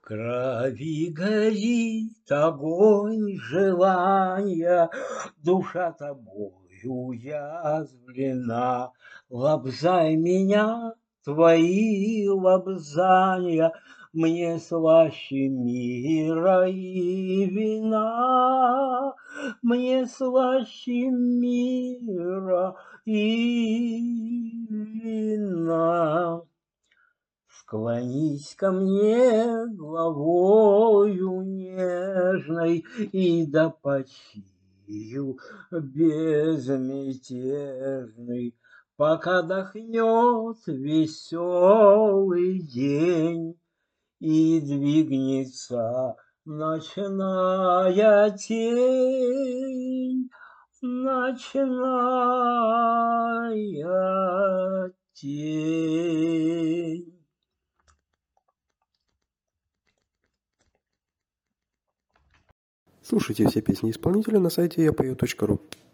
крови горит огонь желания, душа тобою уязвлена. Лобзай меня, твои лобзания мне слаще мира и вина, мне слаще мира и вина. Склонись ко мне головою нежной, и да почию безмятежный, пока дохнет веселый день и двигнется ночная тень, ночная тень. Слушайте все песни исполнителя на сайте yapою.ru.